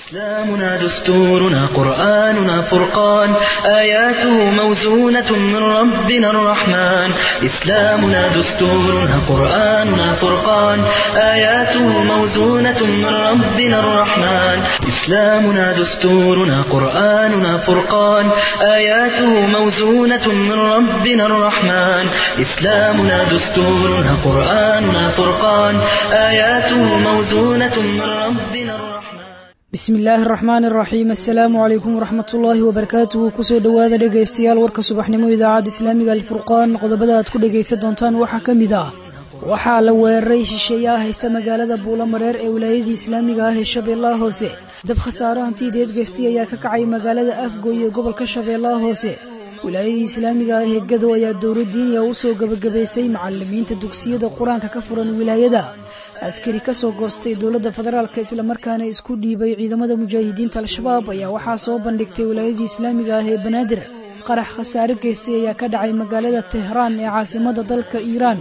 إسلامنا دستورنا قرآننا فرقان آياته موزونة من ربنا الرحمن إسلامنا دستورنا قرآننا فرقان آياته موزونة من ربنا الرحمن إسلامنا دستورنا قرآننا فرقان آياته موزونة من ربنا الرحمن إسلامنا دستورنا قرآننا فرقان آياته موزونة من ربنا الرحمن بسم الله الرحمن الرحيم السلام عليكم ورحمة الله وبركاته كسو دواذا dhegeystayaal warka subaxnimo idaacada islaamiga alfurqaan qodobada aad ku dhageysan doontaan waxa kamid ah waxa la weeraray shisheeyaha haysta magaalada Buulamareer ee wilaayada islaamiga ah ee Shabeellaha Hoose dab khasaare hantideed geystay ayaa ka kacay magaalada Afgooy ee gobolka Shabeellaha Hoose wilaayada islaamiga ah ee Gado ayaa dowladdiin u soo gabagabeysay macallimiinta dugsiyada quraanka ka furan wilaayada askari ka soo goostay dawladda federaalka isla markaana isku dhiibay ciidamada mujaahidiinta al-shabaab ayaa waxa soo bandhigtay wilaayada islaamiga ah ee Banaadir qarax khasaare geystay ayaa ka dhacay magaalada Tehran ee caasimadda dalka Iran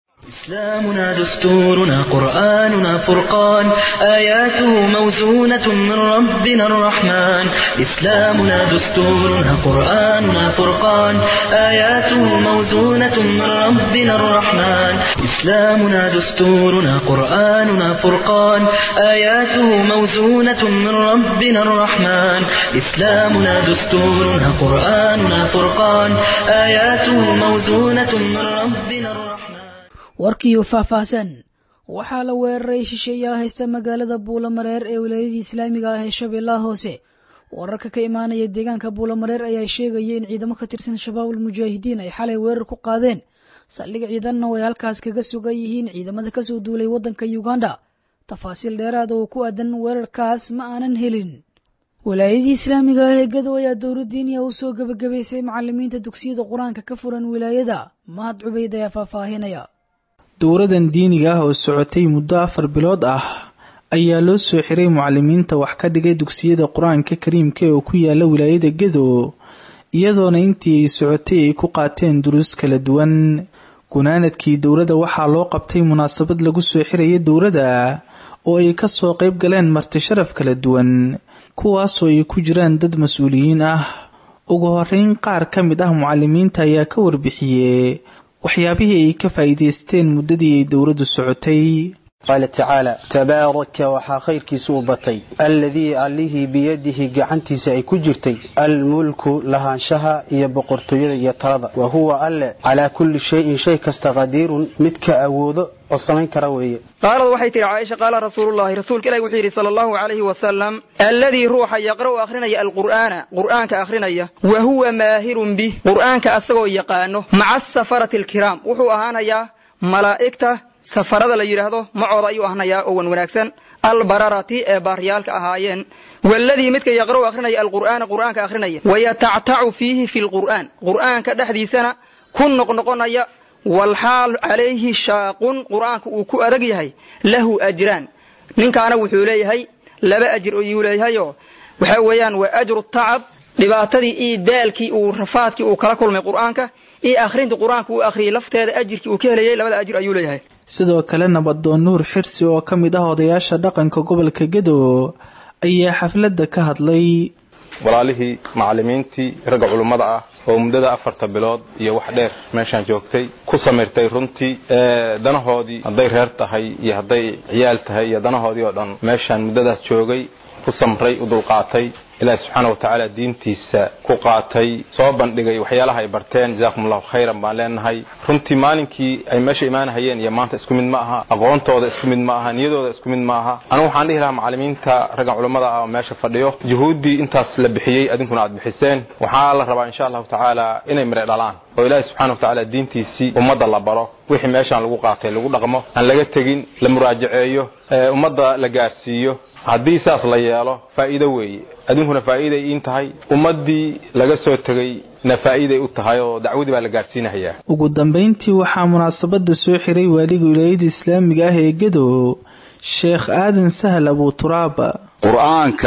إسلامنا دستورنا قرآننا فرقان آياته موزونة من ربنا الرحمن إسلامنا دستورنا قرآننا فرقان آياته موزونة من ربنا الرحمن إسلامنا دستورنا قرآننا فرقان آياته موزونة من ربنا الرحمن إسلامنا دستورنا قرآننا فرقان آياته موزونة من ربنا الرحمن warkii faahfaahsan waxa la weeraray shisheeyaha haysta magaalada Buulamareer ee wilaayada islaamiga ah ee Shabeellaha Hoose wararka ka imaanaya deegaanka Buulamareer ayaa sheegaya in ciidamo ka tirsan shabaabul mujaahidiin ay xalay weerar ku qaadeen saldhig ciidanna way halkaas kaga sugan yihiin ciidamada ka soo duulay wadanka Uganda tafaasiil dheeraad oo ku aadan weerarkaas ma aanan helin wilaayada islaamiga ah ee Gado ayaa dowladdiin u soo gabagabeysay macallimiinta dugsiyada quraanka ka furan wilaayada Mahad Cubayd ayaa faahfaahinaya dowradan diiniga ah oo socotay muddo 4 bilood ah ayaa loo soo xiray macallimiinta wax ka dhigay dugsiyada quraanka kariimka oo ku yaala wilaayada Gado iyadoona intii ay socotay ay ku qaateen duruus kala duwan gunaanadkii dowladda waxaa loo qabtay munaasabad lagu soo xirayay dowladda oo ay ka soo qayb galeen marti sharaf kala duwan kuwaas oo ay ku jiraan dad mas'uuliyiin ah ugu horeyn qaar ka mid ah macallimiinta ayaa ka warbixiyay waxyaabihii ay ka faa'iideysteen muddadii ay dowladdu socotay قال تعالى تبارك وحا خيركي سوبتي الذي عليه بيده قعنتيس أي كجرتي الملك لهانشها يبقرتو يترضى وهو على كل شيء كاستغدير متك أوض الصمين كروية قال وحيت عائشة قال رسول الله رسولك إليه وحيري صلى الله عليه وسلم الذي روح يقرأ آخرنا قرآن كآخرنا وهو ماهر به قرآن كأسغو يقانه مع السفرة الكرام وحو أهانا يا ملائكته سفرada la yiraahdo macooda ayuu ahnaya oo wanaagsan albararati ee baariyalka ahaayeen walladii midka yaqra'u akhrinaya quraanka akhrinaya wayata'ta'u fihi fil quraanka dhaxdiisana kun noqonaya wal hal alayhi shaaqun quraanka uu ku adag yahay lahu ajran ninkaana wuxuu leeyahay laba ajir oo uu leeyahay waxa weeyaan waa ajru ta'ab dhibaatadii iyo daalkii uu rafaadkii uu kala kulmay quraanka ee akhrinta quraanka uu akhriyo lafteeda ajirkii uu ka helayay labada ajir ayuu leeyahay sidoo kale nabadoon nuur xirsi oo ka mid ah odayaasha dhaqanka gobolka Gado ayaa xafladda ka hadlay walaalihii macallimiintii ragga culimada ah oo muddada 4 bilood iyo wax dheer meeshan joogtay ku sameertay runtii danahoodii haday reer tahay iyo haday ciyaal tahay iyo danahoodii oo dhan meeshan muddadaas joogay ku samray u dulqaatay ilaahay subhanahu wa ta'ala diintiisa ku qaatay soo bandhigay waxyaalaha ay barteen jazakumullahu khayran baan leenahay runtii maalinkii ay meesha imaanayeen iyo maanta isku mid ma aha aqoontooda isku mid ma aha niyadooda isku mid ma aha anigu waxaan dhihi lahaa macallimiinta ragga culimada ah oo meesha fadhiyo juhuudii intaas la bixiyay adinkuna aad bixiseen waxa la rabaa insha Allah ta'ala inay mare dhalaan oo ilaahay subhanahu wa ta'ala diintiisi ummadda la baro wixii meeshan lagu qaatay lagu dhaqmo aan laga tagin la muraajaceeyo ummadda la gaarsiiyo hadii saas la yeelo faa'iido weeye adinkuna faa'iido in tahay ummadii laga soo tagay na faa'iido u tahay oo dacwadii baa la gaarsiinayaa ugu dambeyntii waxaa munaasabada soo xiray waaliga wilaayada islaamiga ah ee Gado Sheekh Aadan Sahal Abu Turaaba quraanka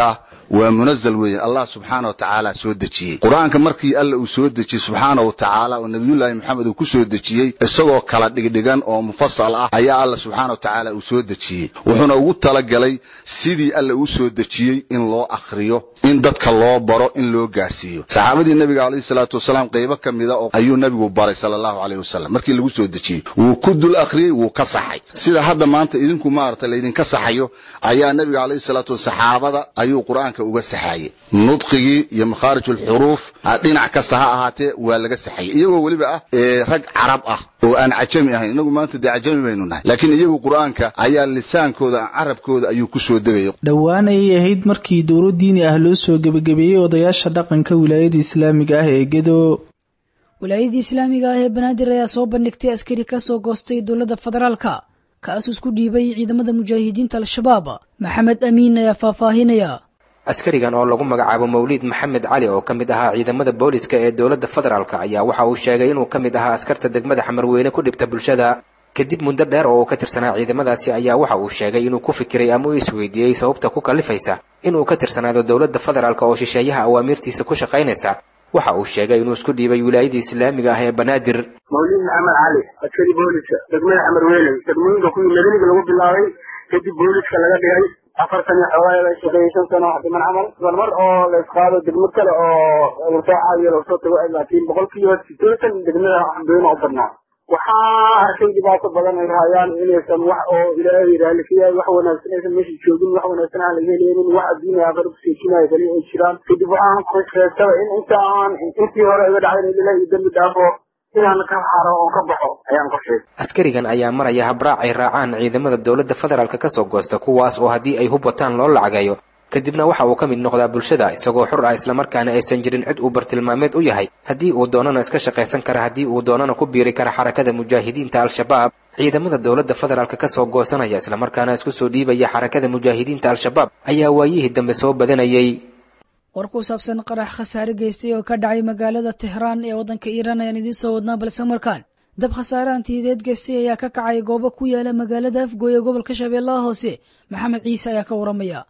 ومنزل وي الله سبحانه وتعالى سو دجiyay quraanka markii alla uu soo dejiyay subhanahu wa ta'ala oo nabiyullaahi maxamed uu ku soo dejiyay isagoo kala dhigdhigan oo mufassal ah ayaa alla subhanahu wa ta'ala uu soo dejiyay wuxuuna ugu talagalay sidii alla uu soo dejiyay in loo akhriyo in dadka loo baro in loo gaarsiiyo saxaabadii nabiga kaleey salaatu wasalaam qayb kamida oo ayuu nabigu baray sallallahu alayhi wasallam markii lagu soo dejiyay uu ku dul akhriyay uu ka saxay sida hadda maanta idinku maartay leedin ka saxayo ayaa nabiga kaleey salaatu saxaabada ayuu quraanka uga saxayay nudqigi iyo makharijul huruf dhinac kasta ha ahaatee waa laga saxayay iyagoo waliba ah rag carab ah oo aan ajami ahayn inagu maanta ajami baynu nahay laakiin iyagu quraanka ayaa lisaankooda carabkooda ayuu ku soo degay dhawaan ay ahayd markii dowlad diini ah loo soo gabagabeeyay odayaasha dhaqanka wilaayada islaamiga ah ee Gedo wilaayada islaamiga ah ee Banaadir ayaa soo bandhigtay askari ka soo goostay dowladda federaalka kaas isku dhiibay ciidamada mujaahidiinta al-shabaab maxamed amiin ayaa faahfaahinaya askarigan oo lagu magacaabo Mawlid Maxamed Cali oo kamid ahaa ciidamada booliska ee dowladda federaalka ayaa waxa uu sheegay inuu kamid ahaa askarta degmada Xamarweyne ku dhibta bulshada kadib muddo dheer oo ka tirsanaa ciidamadaasi ayaa waxa uu sheegay inuu ku fikiray ama uu isweydiiyay sababta ku kalifaysa inuu ka tirsanaado dowladda federaalka oo shisheeyaha awaamirtiisa ku shaqaynaysa waxa uu sheegay inuu isku dhiibay wilaayada islaamiga ah ee Banaadir Mawlid Maxamed Cali askari booliska degmada Xamarweyne degmooyinka ku yimid lagu bilaabay kadib booliska laga dhigay 4 sano xawaaye shaqeeysan sano xadiman amal mar oo la isqaado degmo kale oo la taacayo la soo tago laakiin boqolkiiba 80 degmada Xamarweyne oo badnaa waxa arkay dhibaato badan ay hayaan inaysan wax oo ilaahay raalifiyaa wax wanaagsan aysan meesha joogin wax wanaagsan aan laga helin wax adduunka aqrab seejinaya bali ay jiraan kadib waxaan ku sheegtay in intii hore ay dhacday ilaahay dambi dhaafo inaan ka xaro oo ka baxo ayaan ku sheegay askarigan ayaa maraya habraac ay raacaan ciidamada dowladda federaalka ka soo goosta kuwaas oo hadii ay hubataan loo lacagayo kadibna waxa uu ka mid noqdaa bulshada isagoo xur ah isla markaana aysan jirin cid uu bartilmaameed u yahay hadii uu doonana iska shaqaysan kara hadii uu doonana ku biiri kara xarakada mujaahidiinta al-shabaab ciidamada dowladda federaalka ka soo goosanaya isla markaana isku soo dhiibaya xarakada mujaahidiinta al-shabaab ayaa waayihii dambe soo badanayay war ku saabsan qarax khasaare geystay oo ka dhacay magaalada Tehran ee wadanka Iran ayaan idin soo wadnaa balse markaan dab khasaare hantiyadeed geystay ayaa ka kacay goobo ku yaala magaalada Afgooy ee gobolka Shabeellaha Hoose Maxamed Ciise ayaa ka waramaya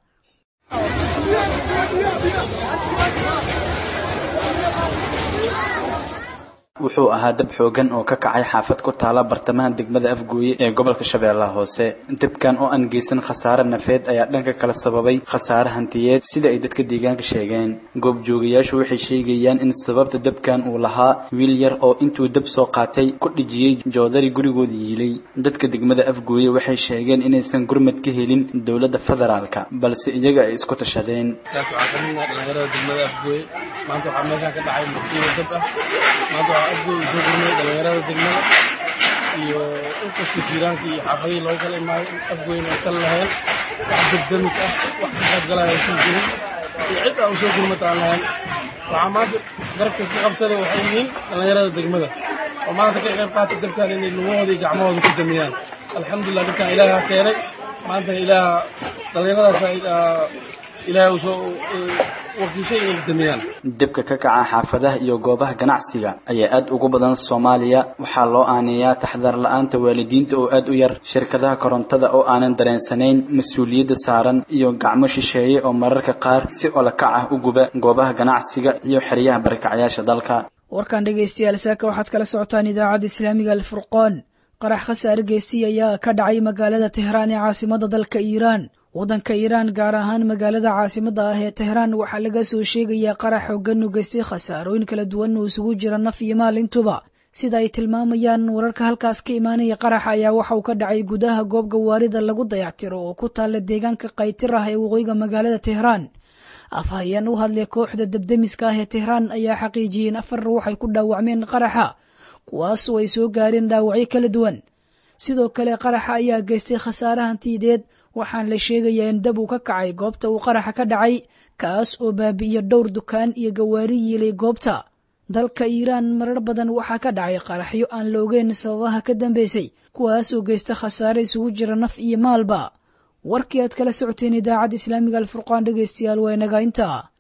wuxuu ahaa dab xoogan oo ka kacay xaafad ku taala bartamaha degmada Afgooy ee gobolka Shabeellaha Hoose dabkan oo aan geysan khasaare nafeed ayaa dhanka kala sababay khasaare hantiyeed sida ay dadka deegaanka sheegeen goob joogayaashu waxay sheegayaan in sababta dabkan uu lahaa wiil yar oo intuu dab soo qaatay ku dhijiyay joodari gurigooda yiilay dadka degmada Afgooy waxay sheegeen inaysan gurmad ka helin dowladda federaalka balse iyaga ay isku tashadeen maanta waxa meesha ka dhacay masiibo dab ah maanta waxa Afgooy joogay dhalinyarada degmada iyo inta jiiraanka iyo xaafadii loo kala imaaday Afgooy ay sal lahayn wax degdemis ah wax ka galay ay jirin iyo cid aan soo gurmataan lahayn waxa maanta garabka si qabsaday waxay yihiin dhalinyarada degmada oo maanta ka qayb qaatay dabkan inay lugohooda iyo gacmahooda ku damiyaan alxamdulillah dadka ilaahay keenay maanta ilaahay dhalinyaradaas ilaahay soo dabka ka kaca xaafadaha iyo goobaha ganacsiga ayaa aad ugu badan Soomaaliya waxaa loo aaneeyaa taxadar la'aanta waalidiinta oo aad u yar shirkadaha korontada oo aanan dareensanayn mas'uuliyadda saaran iyo gacmo shisheeye oo mararka qaar si ola kac ah u guba goobaha ganacsiga iyo xiriyaha barakacayaasha dalka warkan dhageystayaal saaka waxaad kala socotaan idaacadda islaamiga al-Furqaan qarax khasaare geystay ayaa ka dhacay magaalada Tehran ee caasimadda dalka Iran wadanka Iran gaar ahaan magaalada caasimadda ah ee Tehran waxa laga soo sheegayaa qarax xooggan oo geystay khasaarooyin kala duwan oo isugu jira naf iyo maal intuba sida ay tilmaamayaan wararka halkaas ka imaanaya qarax ayaa waxa uu ka dhacay gudaha goob gawaarida lagu dayactiro oo ku taala deegaanka Qaytir ah ee waqooyiga magaalada Tehran afhayeen u hadlay kooxda dabdamiska ah ee Tehran ayaa xaqiijiyeen 4 ruux ay ku dhaawacmeen qaraxa kuwaas oo ay soo gaareen dhaawacyo kala duwan sidoo kale qaraxa ayaa geystay khasaare hantiyadeed waxaan la sheegayaa in dab uu ka kacay goobta uu qaraxa ka dhacay kaas oo baabi'iyay dhowr dukaan iyo gawaari yiilay goobta dalka Iran marar badan waxaa ka dhacay qaraxyo aan la ogeyn sababaha ka dambeysay kuwaas oo geysta khasaare isugu jira naf iyo maalba warkii aad kala socoteen idaacadda islaamiga al-Furqaan dhageystayaal waa inaga intaa